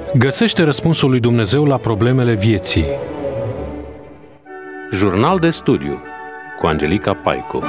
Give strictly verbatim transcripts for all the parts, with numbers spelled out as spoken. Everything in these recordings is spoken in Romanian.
Găsește răspunsul lui Dumnezeu la problemele vieții. Jurnal de studiu cu Angelica Paicu.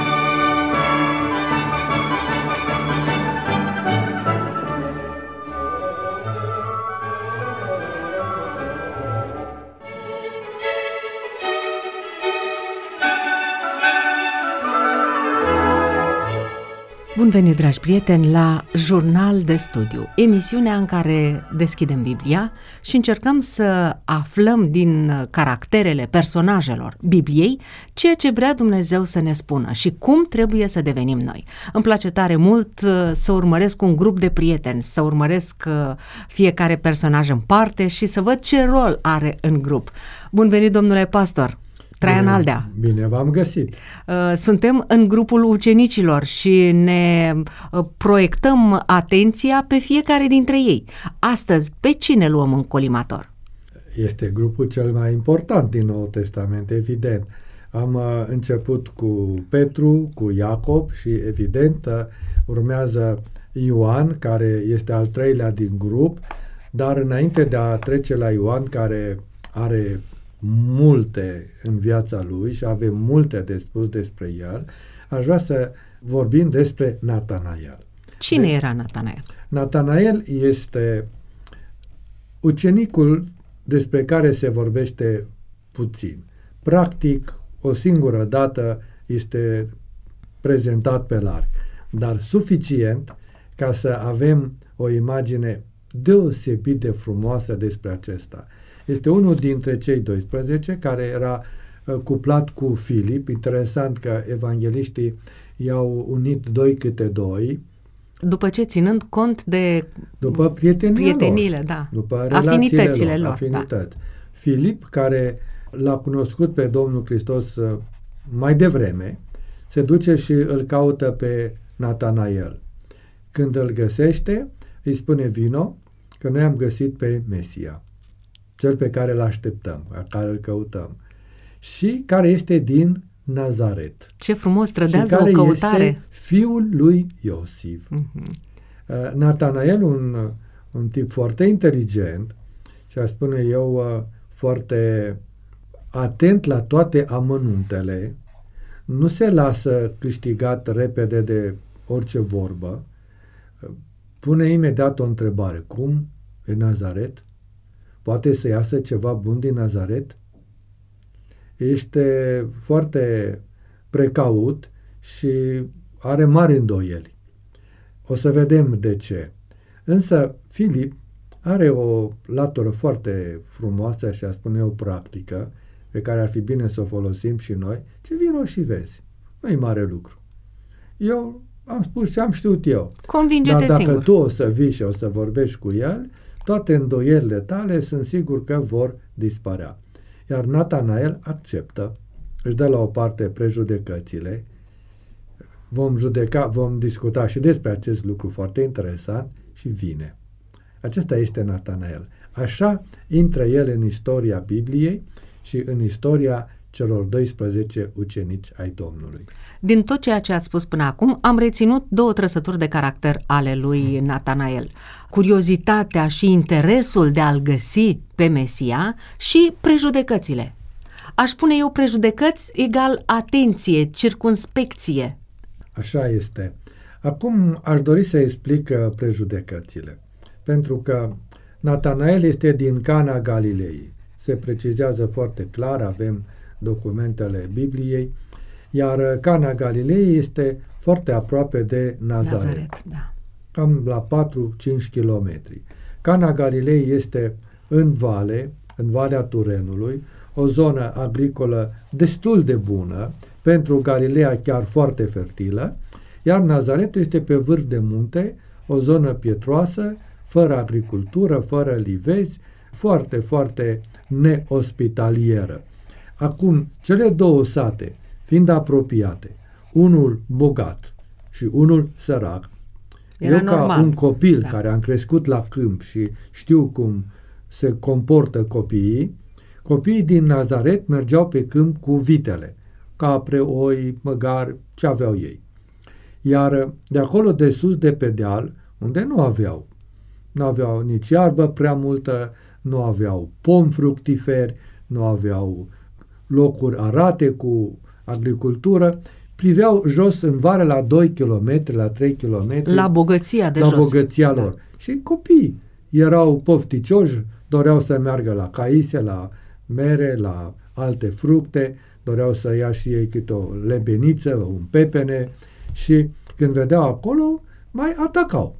Bun venit, dragi prieteni, la Jurnal de Studiu, emisiunea în care deschidem Biblia și încercăm să aflăm din caracterele personajelor Bibliei ceea ce vrea Dumnezeu să ne spună și cum trebuie să devenim noi. Îmi place tare mult să urmăresc un grup de prieteni, să urmăresc fiecare personaj în parte și să văd ce rol are în grup. Bun venit, domnule pastor! Traian bine, Aldea. Bine v-am găsit. Suntem în grupul ucenicilor și ne proiectăm atenția pe fiecare dintre ei. Astăzi, pe cine luăm în colimator? Este grupul cel mai important din Noul Testament, evident. Am început cu Petru, cu Iacob și, evident, urmează Ioan, care este al treilea din grup, dar înainte de a trece la Ioan, care are multe în viața lui și avem multe de spus despre el, aș vrea să vorbim despre Natanael. Cine de- era Natanael? Natanael este ucenicul despre care se vorbește puțin. Practic, o singură dată este prezentat pe larg, dar suficient ca să avem o imagine deosebit de frumoasă despre acesta. Este unul dintre cei doisprezece care era uh, cuplat cu Filip. Interesant că evangeliștii i-au unit doi câte doi. După ce, ținând cont de după prietenile, lor, da, după afinitățile lor. lor afinități. Da. Filip, care l-a cunoscut pe Domnul Hristos uh, mai devreme, se duce și îl caută pe Natanael. Când îl găsește, îi spune: vino, că noi am găsit pe Mesia, cel pe care îl așteptăm, pe care îl căutăm, și care este din Nazaret. Ce frumos trădează o căutare. Este fiul lui Iosif. Uh-huh. Uh, Natanael, un, un tip foarte inteligent și, aș spune eu, uh, foarte atent la toate amănuntele, nu se lasă câștigat repede de orice vorbă, uh, pune imediat o întrebare: cum e Nazaret? Poate să iasă ceva bun din Nazaret? Este foarte precaut și are mari îndoieli. O să vedem de ce. Însă Filip are o latură foarte frumoasă și, a spune eu, practică, pe care ar fi bine să o folosim și noi. Ce vino și vezi. Nu-i mare lucru. Eu am spus ce am știut eu. Convinge-te Dar dacă singur. tu o să vii și o să vorbești cu el, toate îndoielile tale sunt sigur că vor dispărea. Iar Natanael acceptă, își dă la o parte prejudecățile. Vom judeca, vom discuta și despre acest lucru foarte interesant și vine. Acesta este Natanael. Așa intră el în istoria Bibliei și în istoria celor doisprezece ucenici ai Domnului. Din tot ceea ce ați spus până acum, am reținut două trăsături de caracter ale lui Natanael. Curiozitatea și interesul de a-l găsi pe Mesia și prejudecățile. Aș spune eu prejudecăți egal atenție, circunspecție. Așa este. Acum aș dori să explic prejudecățile. Pentru că Natanael este din Cana Galilei. Se precizează foarte clar, avem documentele Bibliei, iar Cana Galilei este foarte aproape de Nazaret, Nazaret, da. Cam la patru-cinci kilometri. Cana Galilei este în vale, în Valea Turenului, o zonă agricolă destul de bună, pentru Galileea chiar foarte fertilă, iar Nazaretul este pe vârf de munte, o zonă pietroasă, fără agricultură, fără livezi, foarte, foarte neospitalieră. Acum, cele două sate, fiind apropiate, unul bogat și unul sărac, era eu ca normal. un copil da. care am crescut la câmp și știu cum se comportă copiii, copiii din Nazaret mergeau pe câmp cu vitele, capre, oi, măgar, ce aveau ei. Iar de acolo de sus, de pe deal, unde nu aveau nu aveau nici iarbă prea multă, nu aveau pomi fructiferi, nu aveau locuri arate cu agricultură, priveau jos în vară la doi kilometri, la trei kilometri. La bogăția de la jos. La bogăția lor. Da. Și copiii erau pofticioși, doreau să meargă la caise, la mere, la alte fructe, doreau să ia și ei câte o lebeniță, un pepene și când vedeau acolo, mai atacau.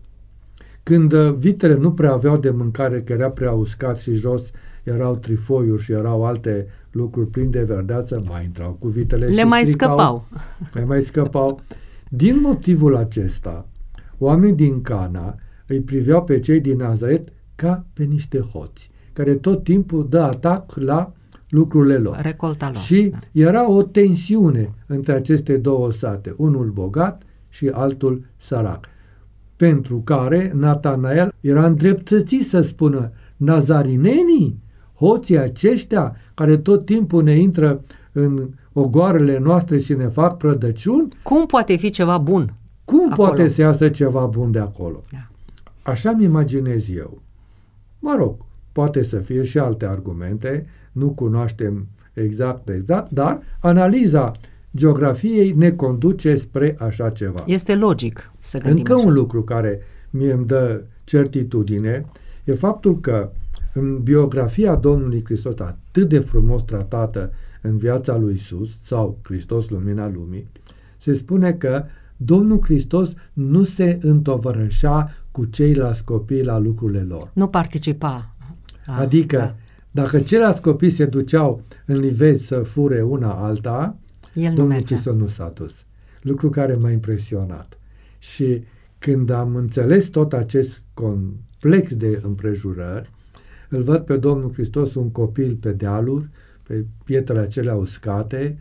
Când vitele nu prea aveau de mâncare, că era prea uscat și jos erau trifoiuri și erau alte lucruri pline de verdeață, mai intrau cu vitele Le și mai stricau, scăpau. Le mai scăpau. Din motivul acesta, oamenii din Cana îi priveau pe cei din Nazaret ca pe niște hoți, care tot timpul dă atac la lucrurile lor. Recolta lor. Și da. era o tensiune între aceste două sate, unul bogat și altul sărac, pentru care Natanael era îndreptățit să spună: nazarinenii, hoții aceștia care tot timpul ne intră în ogoarele noastre și ne fac prădăciuni, cum poate fi ceva bun? Cum acolo? poate să iasă ceva bun de acolo? Da. Așa mi imaginez eu. Mă rog, poate să fie și alte argumente, nu cunoaștem exact, exact, dar analiza geografiei ne conduce spre așa ceva. Este logic să gândim Încă așa. un lucru care mie îmi dă certitudine e faptul că în biografia Domnului Hristos, atât de frumos tratată în viața lui Iisus, sau Hristos Lumina Lumii, se spune că Domnul Hristos nu se întovărășea cu ceilalți copii la lucrurile lor. Nu participa. A, adică, da. Dacă ceilalți copii se duceau în livezi să fure una alta, El Domnul nu Hristos nu s-a dus. Lucru care m-a impresionat. Și când am înțeles tot acest complex de împrejurări, îl văd pe Domnul Hristos un copil pe dealuri, pe pietrele acelea uscate,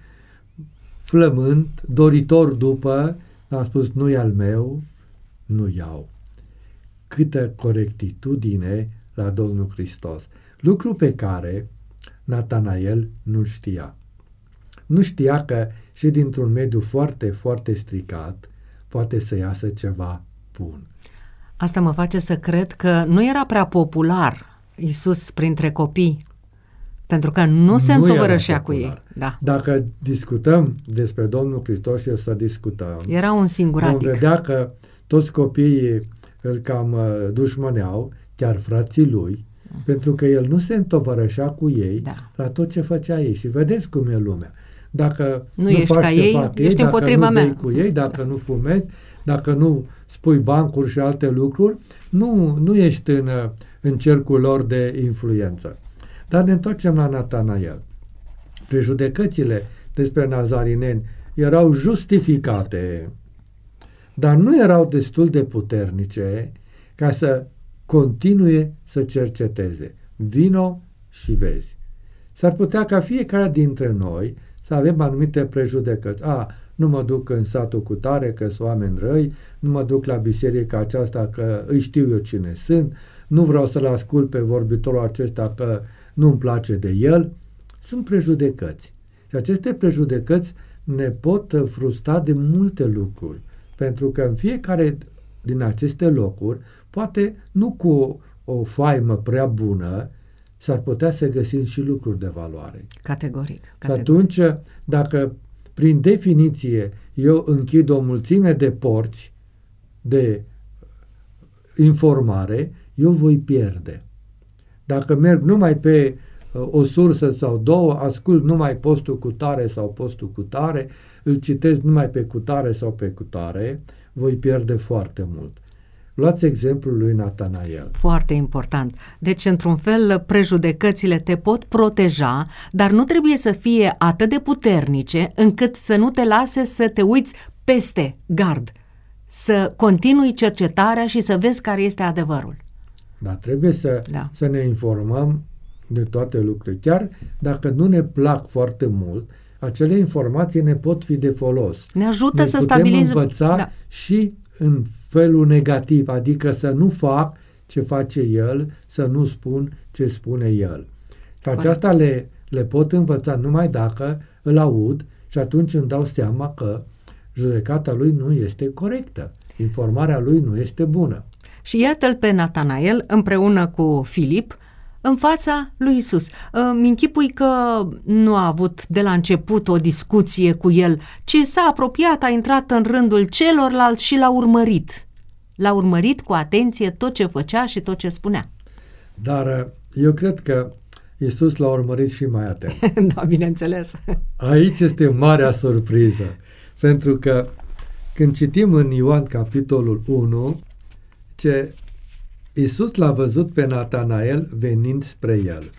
flămând, doritor după, am spus: nu e al meu, nu iau. Câtă corectitudine la Domnul Hristos. Lucru pe care Natanael nu știa. Nu știa că și dintr-un mediu foarte, foarte stricat poate să iasă ceva bun. Asta mă face să cred că nu era prea popular Iisus printre copii, pentru că nu se întovărășea cu ei. Da. Dacă discutăm despre Domnul Hristos și o să discutăm, era un singuratic. vom vedea că toți copiii îl cam dușmăneau, chiar frații lui, uh-huh. pentru că el nu se întovărășea cu ei da. la tot ce făcea ei. Și vedeți cum e lumea. Dacă nu, nu ești faci ca ce ei, fac ești ei, împotriva dacă nu mea. cu ei, dacă nu fumezi, dacă nu spui bancuri și alte lucruri, nu, nu ești în, în cercul lor de influență. Dar ne întoarcem la Natanael. Prejudecățile despre nazarineni erau justificate, dar nu erau destul de puternice ca să continue să cerceteze. Vino și vezi. S-ar putea ca fiecare dintre noi să avem anumite prejudecăți. A, nu mă duc în satul cutare că sunt oameni răi, nu mă duc la biserica aceasta că îi știu eu cine sunt, nu vreau să-l ascult pe vorbitorul acesta că nu-mi place de el. Sunt prejudecăți. Și aceste prejudecăți ne pot frustra de multe lucruri, pentru că în fiecare din aceste locuri, poate nu cu o faimă prea bună, s-ar putea să găsim și lucruri de valoare. Categoric. categoric. Atunci, dacă prin definiție eu închid o mulțime de porți de informare, eu voi pierde. Dacă merg numai pe uh, o sursă sau două, ascult numai postul cu tare sau postul cu tare, îl citesc numai pe cutare sau pe cutare, voi pierde foarte mult. Luați exemplul lui Natanael. Foarte important. Deci, într-un fel, prejudecățile te pot proteja, dar nu trebuie să fie atât de puternice încât să nu te lase să te uiți peste gard, să continui cercetarea și să vezi care este adevărul. Dar trebuie să, da. să ne informăm de toate lucrurile. Chiar dacă nu ne plac foarte mult, acele informații ne pot fi de folos. Ne ajută ne să putem stabilizăm. învăța da. și în felul negativ, adică să nu fac ce face el, să nu spun ce spune el. Și aceasta le, le pot învăța numai dacă îl aud și atunci îmi dau seama că judecata lui nu este corectă, informarea lui nu este bună. Și iată-l pe Natanael împreună cu Filip în fața lui Isus. Mi închipui că nu a avut de la început o discuție cu el, ci s-a apropiat, a intrat în rândul celorlalți și l-a urmărit. L-a urmărit cu atenție tot ce făcea și tot ce spunea. Dar eu cred că Iisus l-a urmărit și mai atent. Da, bineînțeles. Aici este marea surpriză, pentru că când citim în Ioan capitolul unu, ce Iisus l-a văzut pe Natanael venind spre el.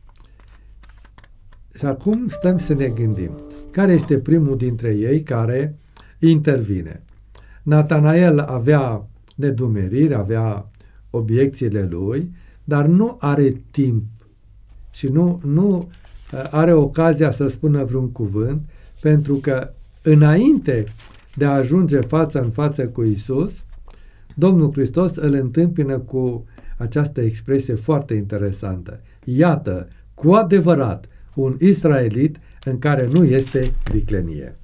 Și acum stăm să ne gândim. Care este primul dintre ei care intervine? Natanael avea nedumeriri, avea obiecțiile lui, dar nu are timp și nu, nu are ocazia să spună vreun cuvânt, pentru că înainte de a ajunge față în față cu Iisus, Domnul Hristos îl întâmpină cu această expresie foarte interesantă. Iată, cu adevărat, un israelit în care nu este viclenie.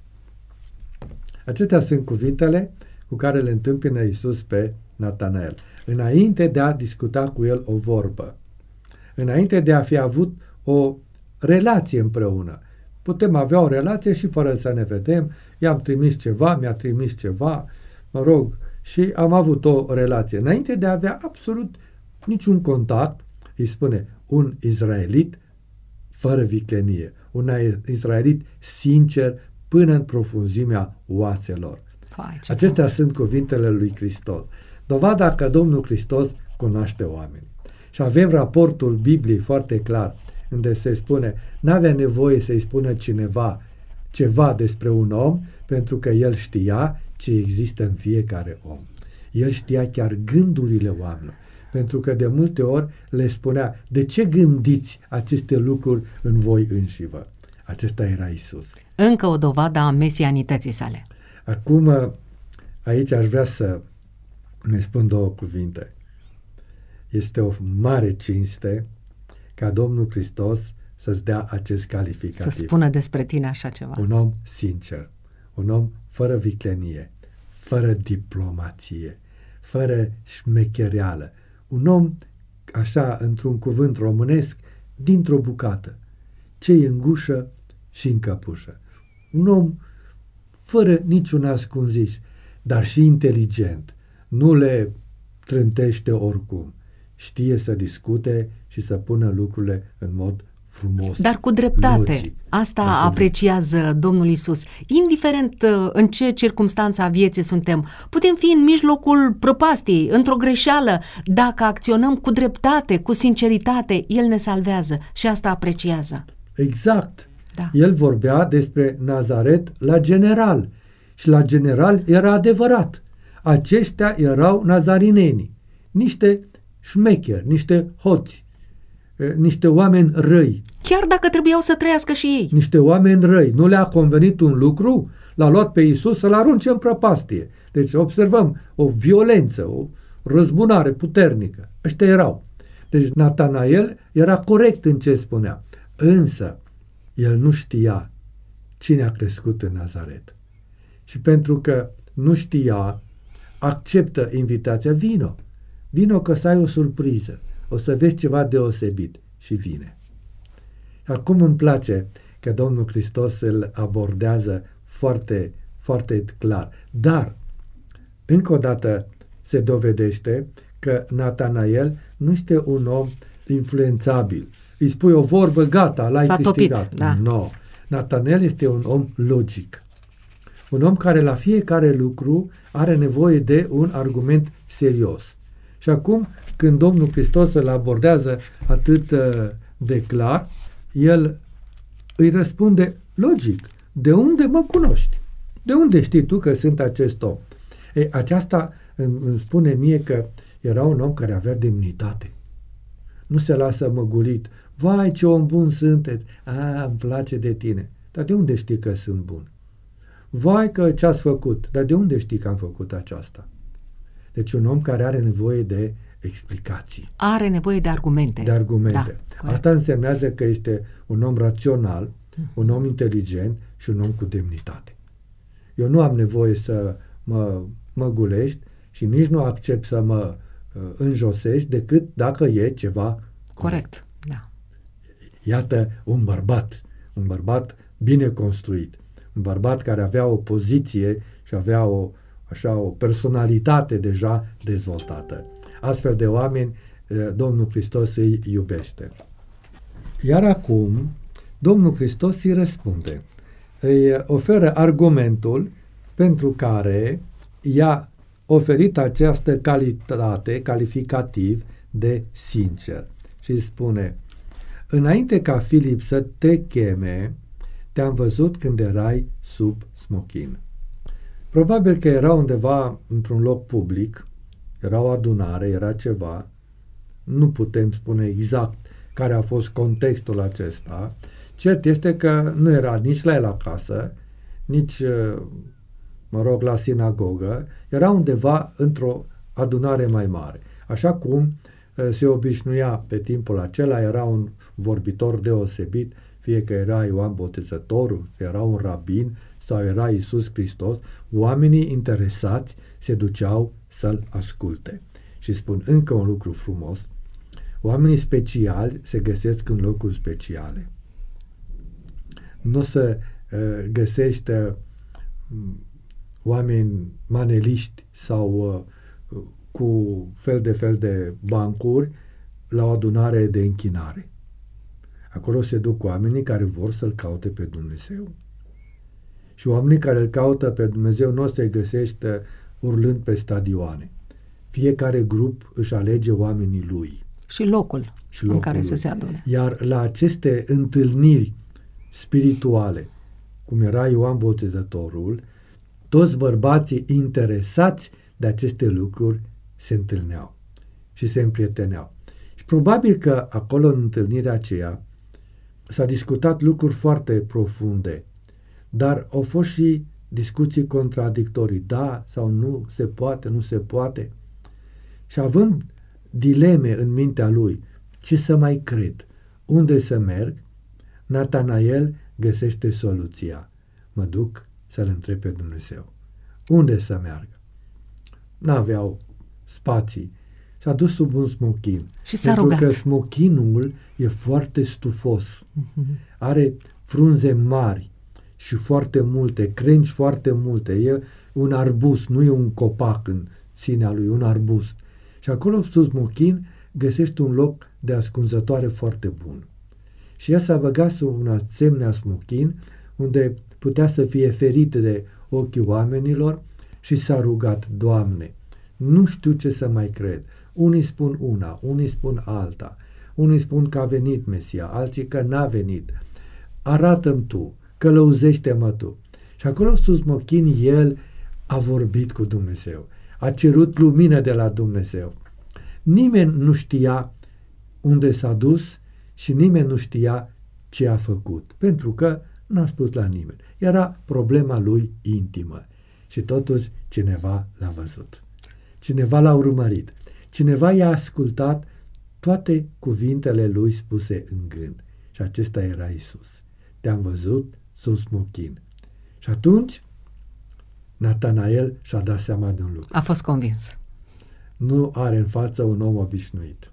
Acestea sunt cuvintele cu care le întâmpină Iisus pe Natanael, înainte de a discuta cu el o vorbă, înainte de a fi avut o relație împreună. Putem avea o relație și fără să ne vedem, i-am trimis ceva, mi-a trimis ceva, mă rog, și am avut o relație. Înainte de a avea absolut niciun contact, îi spune, un izraelit fără viclenie, un izraelit sincer până în profunzimea oaselor. Pai, Acestea frumos. sunt cuvintele lui Hristos. Dovada că Domnul Hristos cunoaște oameni. Și avem raportul Bibliei foarte clar, unde se spune, n-avea nevoie să-i spună cineva ceva despre un om, pentru că el știa ce există în fiecare om. El știa chiar gândurile oamenilor, pentru că de multe ori le spunea, de ce gândiți aceste lucruri în voi înșivă? Acesta era Iisus. Încă o dovadă a mesianității sale. Acum, aici aș vrea să ne spun două cuvinte. Este o mare cinste ca Domnul Hristos să-ți dea acest calificativ. Să spună despre tine așa ceva. Un om sincer, un om fără viclenie, fără diplomație, fără șmechereală. Un om, așa, într-un cuvânt românesc, dintr-o bucată, ce-i în gușă și în căpușă. Un om fără niciun ascunziș, dar și inteligent. Nu le trântește oricum. Știe să discute și să pună lucrurile în mod frumos. Dar cu dreptate. Logic. Asta Dar apreciază Domnul Iisus. Indiferent în ce circumstanță a vieții suntem, putem fi în mijlocul prăpastiei, într-o greșeală. Dacă acționăm cu dreptate, cu sinceritate, El ne salvează și asta apreciază. Exact. Da. El vorbea despre Nazaret la general și la general era adevărat. Aceștia erau nazarinenii, niște șmecheri, niște hoți, niște oameni răi. Chiar dacă trebuiau să trăiască și ei. Niște oameni răi. Nu le-a convenit un lucru, l-a luat pe Iisus să-l arunce în prăpastie. Deci observăm o violență, o răzbunare puternică. Ăștia erau. Deci Natanael era corect în ce spunea. Însă, el nu știa cine a crescut în Nazaret. Și pentru că nu știa, acceptă invitația, vino. Vino că să ai o surpriză. O să vezi ceva deosebit. Și vine. Acum îmi place că Domnul Hristos îl abordează foarte, foarte clar. Dar, încă o dată, se dovedește că Natanael nu este un om influențabil. Îi spui o vorbă, gata, l-ai S-a câștigat. topit, da. No. Natanael este un om logic. Un om care la fiecare lucru are nevoie de un argument serios. Și acum, când Domnul Hristos îl abordează atât de clar, el îi răspunde logic. De unde mă cunoști? De unde știi tu că sunt acest om? E, aceasta îmi, îmi spune mie că era un om care avea demnitate. Nu se lasă măgulit. Vai, ce om bun sunteți! A, îmi place de tine. Dar de unde știi că sunt bun? Vai că ce-ați făcut! Dar de unde știi că am făcut aceasta? Deci un om care are nevoie de explicații. Are nevoie de argumente. De argumente. Da, asta însemnează că este un om rațional, un om inteligent și un om cu demnitate. Eu nu am nevoie să mă măgulești și nici nu accept să mă înjosești decât dacă e ceva corect. Corect, da. Iată un bărbat, un bărbat bine construit, un bărbat care avea o poziție și avea o, așa, o personalitate deja dezvoltată. Astfel de oameni Domnul Hristos îi iubește. Iar acum Domnul Hristos îi răspunde, îi oferă argumentul pentru care i-a oferit această calitate, calificativ de sincer. Și îi spune, înainte ca Filip să te cheme, te-am văzut când erai sub smochin. Probabil că era undeva într-un loc public, era o adunare, era ceva, nu putem spune exact care a fost contextul acesta. Cert este că nu era nici la el acasă, nici, mă rog, la sinagogă, era undeva într-o adunare mai mare. Așa cum se obișnuia pe timpul acela, era un vorbitor deosebit, fie că era Ioan Botezătorul, era un rabin sau era Iisus Hristos, oamenii interesați se duceau să-l asculte. Și spun încă un lucru frumos, oamenii speciali se găsesc în locuri speciale. Nu se uh, găsește uh, oameni maneliști sau uh, cu fel de fel de bancuri la o adunare de închinare. Acolo se duc oamenii care vor să-L caute pe Dumnezeu. Și oamenii care îl caută pe Dumnezeu nu se găsește urlând pe stadioane. Fiecare grup își alege oamenii lui. Și locul, și locul în care lui. Să se adune. Iar la aceste întâlniri spirituale, cum era Ioan Botezătorul, toți bărbații interesați de aceste lucruri se întâlneau și se împrieteneau. Și probabil că acolo, în întâlnirea aceea, s-a discutat lucruri foarte profunde, dar au fost și discuții contradictorii. Da sau nu, se poate, nu se poate. Și având dileme în mintea lui, ce să mai cred, unde să merg, Natanael găsește soluția. Mă duc să-L întreb pe Dumnezeu. Unde să meargă? N-aveau spații. S-a dus sub un smochin. Și s-a rugat. Pentru că smochinul e foarte stufos. Uh-huh. Are frunze mari și foarte multe, crengi foarte multe. E un arbust, nu e un copac în sinea lui, un arbust. Și acolo, sub smochin, găsești un loc de ascunzătoare foarte bun. Și ea s-a băgat sub un asemenea smochin, unde putea să fie ferit de ochii oamenilor și s-a rugat, Doamne, nu știu ce să mai cred. Unii spun una, unii spun alta, unii spun că a venit Mesia, alții că n-a venit. Arată-mi Tu, călăuzește-mă Tu. Și acolo sus smochin el a vorbit cu Dumnezeu, a cerut lumină de la Dumnezeu. Nimeni nu știa unde s-a dus și nimeni nu știa ce a făcut, pentru că n-a spus la nimeni. Era problema lui intimă și totuși cineva l-a văzut. Cineva l-a urmărit. Cineva i-a ascultat toate cuvintele lui spuse în gând. Și acesta era Iisus. Te-am văzut sub smochin. Și atunci Natanael și-a dat seama de un lucru. A fost convins. Nu are în față un om obișnuit.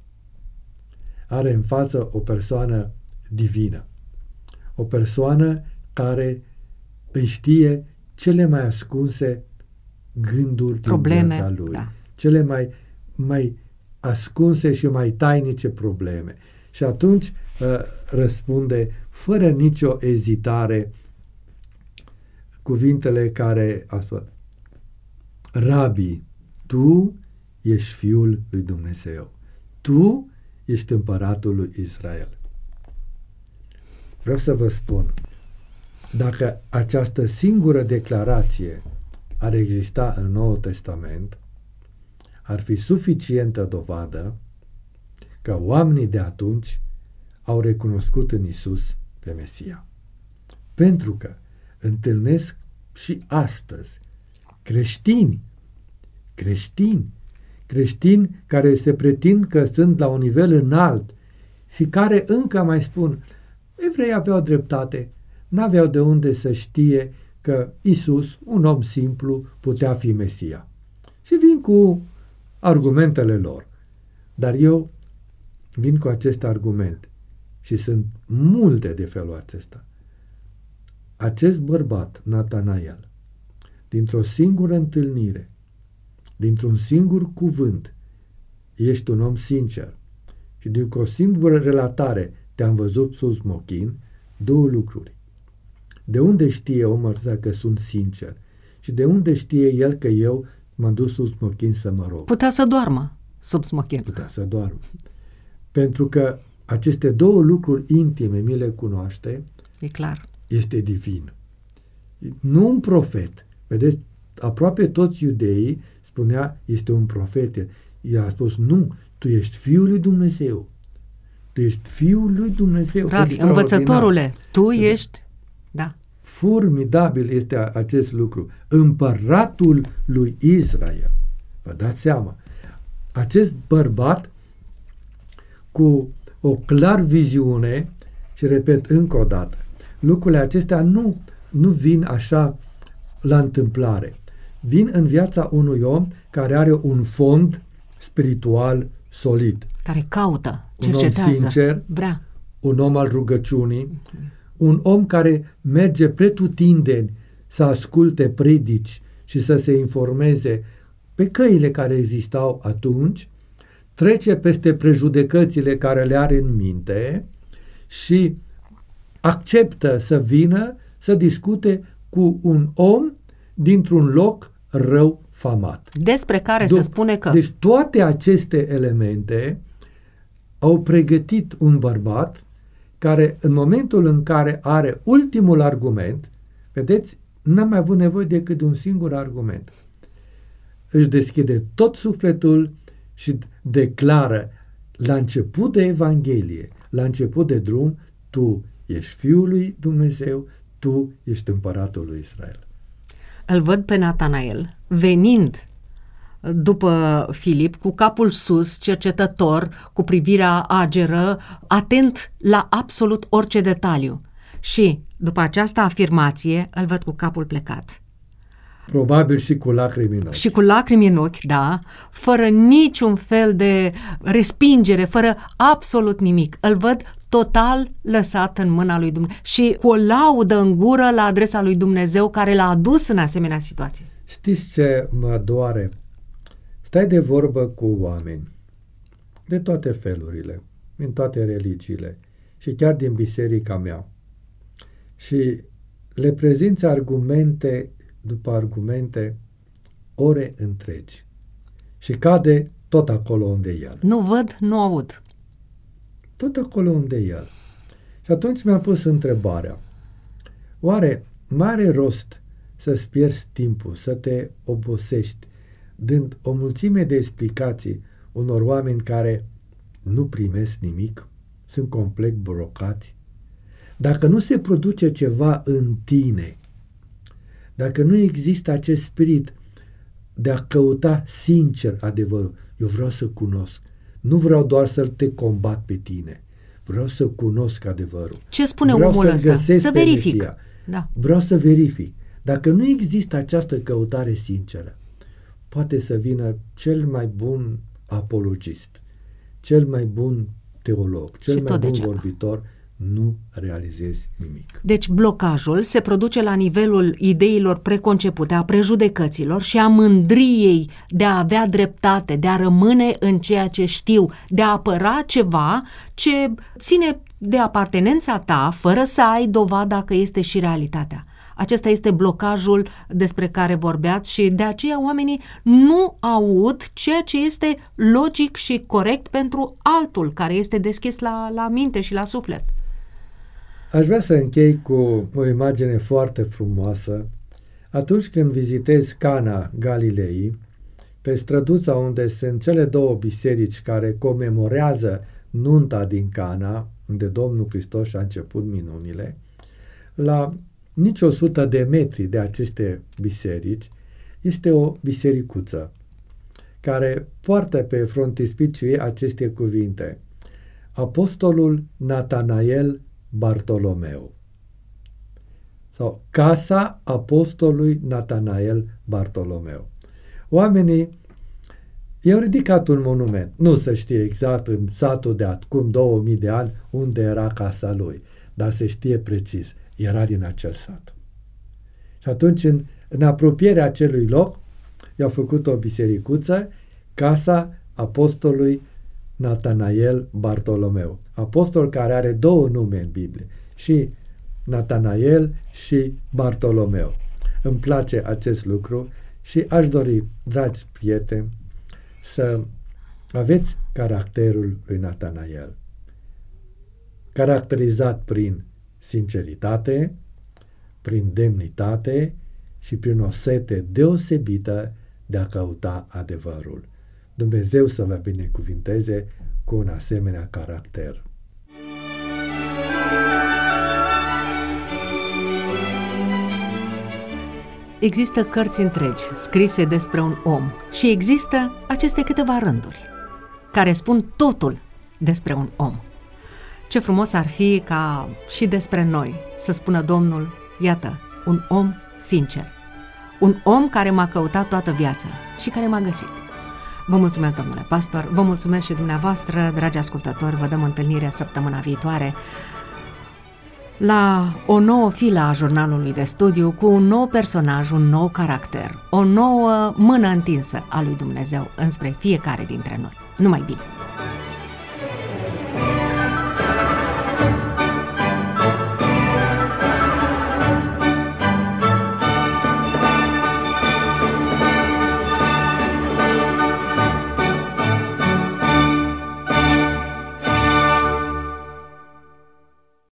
Are în față o persoană divină. O persoană care îi știe cele mai ascunse gânduri probleme, din viața lui. Da. Cele mai, mai ascunse și mai tainice probleme. Și atunci uh, răspunde fără nicio ezitare cuvintele care a spus: Rabi, Tu ești Fiul lui Dumnezeu. Tu ești împăratul lui Israel. Vreau să vă spun, dacă această singură declarație ar exista în Noul Testament, ar fi suficientă dovadă că oamenii de atunci au recunoscut în Isus pe Mesia. Pentru că întâlnesc și astăzi creștini, creștini, creștini care se pretind că sunt la un nivel înalt și care încă mai spun: evreii aveau dreptate, n-aveau de unde să știe că Isus, un om simplu, putea fi Mesia. Și vin cu argumentele lor. Dar eu vin cu acest argument și sunt multe de felul acesta. Acest bărbat, Natanael, dintr-o singură întâlnire, dintr-un singur cuvânt, ești un om sincer și dintr-o singură relatare te-am văzut sub smochin, două lucruri. De unde știe omul ăsta că sunt sincer? Și de unde știe el că eu m-am dus sub smochin să mă rog? Putea să doarmă sub smochin. Putea să doarmă. Pentru că aceste două lucruri intime mi le cunoaște. E clar. Este divin. Nu un profet. Vedeți, aproape toți iudeii spunea, este un profet. El a spus, nu, tu ești Fiul lui Dumnezeu. Tu ești Fiul lui Dumnezeu. Rabi, învățătorule, tu ești... Da. Formidabil este acest lucru. Împăratul lui Israel. Vă dați seama. Acest bărbat cu o clar viziune, și repet încă o dată, lucrurile acestea nu, nu vin așa la întâmplare. Vin în viața unui om care are un fond spiritual solid. Care caută, cercetează, un om sincer, vrea. Un om al rugăciunii, uh-huh. Un om care merge pretutindeni să asculte predici și să se informeze pe căile care existau atunci, trece peste prejudecățile care le are în minte și acceptă să vină să discute cu un om dintr-un loc rău famat. Despre care Do- se spune că... Deci toate aceste elemente au pregătit un bărbat care în momentul în care are ultimul argument, vedeți, n-am mai avut nevoie decât de un singur argument. Își deschide tot sufletul și declară la început de Evanghelie, la început de drum, tu ești Fiul lui Dumnezeu, tu ești Împăratul lui Israel. Îl văd pe Natanael venind după Filip, cu capul sus, cercetător, cu privirea ageră, atent la absolut orice detaliu. Și, după această afirmație, îl văd cu capul plecat. Probabil și cu lacrimi în ochi. Și cu lacrimi în ochi, da, fără niciun fel de respingere, fără absolut nimic. Îl văd total lăsat în mâna lui Dumnezeu și cu o laudă în gură la adresa lui Dumnezeu care l-a adus în asemenea situație. Știți ce mă doare? Stai de vorbă cu oameni de toate felurile, din toate religiile și chiar din biserica mea și le prezinți argumente după argumente ore întregi și cade tot acolo unde e el. Nu văd, nu aud. Tot acolo unde e el. Și atunci mi-am pus întrebarea, oare mai are rost să-ți pierzi timpul, să te obosești, dând o mulțime de explicații unor oameni care nu primesc nimic, sunt complet blocați? Dacă nu se produce ceva în tine, dacă nu există acest spirit de a căuta sincer adevărul, eu vreau să cunosc, nu vreau doar să te combat pe tine, vreau să cunosc adevărul. Ce spune vreau omul ăsta? Să verific. Da. Vreau să verific. Dacă nu există această căutare sinceră, poate să vină cel mai bun apologist, cel mai bun teolog, cel și mai bun degeaba. vorbitor, nu realizezi nimic. Deci blocajul se produce la nivelul ideilor preconcepute, a prejudecăților și a mândriei de a avea dreptate, de a rămâne în ceea ce știu, de a apăra ceva ce ține de apartenența ta, fără să ai dovada că este și realitatea. Acesta este blocajul despre care vorbeați și de aceea oamenii nu aud ceea ce este logic și corect pentru altul care este deschis la, la minte și la suflet. Aș vrea să închei cu o imagine foarte frumoasă. Atunci când vizitezi Cana Galilei, pe străduța unde sunt cele două biserici care comemorează nunta din Cana, unde Domnul Hristos a început minunile, la nici o sută de metri de aceste biserici este o bisericuță care poartă pe frontispiciul aceste cuvinte: Apostolul Natanael Bartolomeu, sau Casa Apostolului Natanael Bartolomeu. Oamenii I-au ridicat un monument. Nu se știe exact în satul de acum două mii de ani unde era casa lui, dar se știe precis. Era din acel sat. Și atunci, în, în apropierea acelui loc, i-au făcut o bisericuță, casa apostolului Natanael Bartolomeu. Apostol care are două nume în Biblie, și Natanael și Bartolomeu. Îmi place acest lucru și aș dori, dragi prieteni, să aveți caracterul lui Natanael, caracterizat prin sinceritate, prin demnitate și prin o sete deosebită de a căuta adevărul. Dumnezeu să vă binecuvinteze cu un asemenea caracter. Există cărți întregi scrise despre un om și există aceste câteva rânduri care spun totul despre un om. Ce frumos ar fi ca și despre noi să spună Domnul: iată, un om sincer, un om care m-a căutat toată viața și care m-a găsit. Vă mulțumesc, domnule pastor, vă mulțumesc și dumneavoastră, dragi ascultători, vă dăm întâlnire săptămâna viitoare la o nouă filă a jurnalului de studiu, cu un nou personaj, un nou caracter, o nouă mână întinsă a lui Dumnezeu înspre fiecare dintre noi. Numai bine!